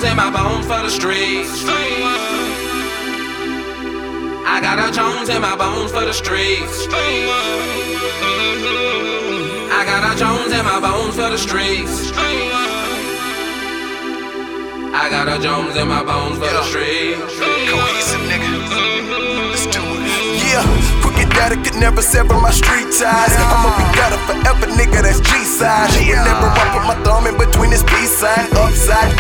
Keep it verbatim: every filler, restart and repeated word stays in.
in my bones for the streets. I got a Jones in my bones for the streets. I got a Jones in my bones for the streets. I got a Jones in my bones for the streets. Cohesive, nigga. Let's do it. Yeah, crooked daddy could never sever my street ties. I'ma be better forever, nigga. That's G-side. Whenever I put my thumb in between his peace sign, upside.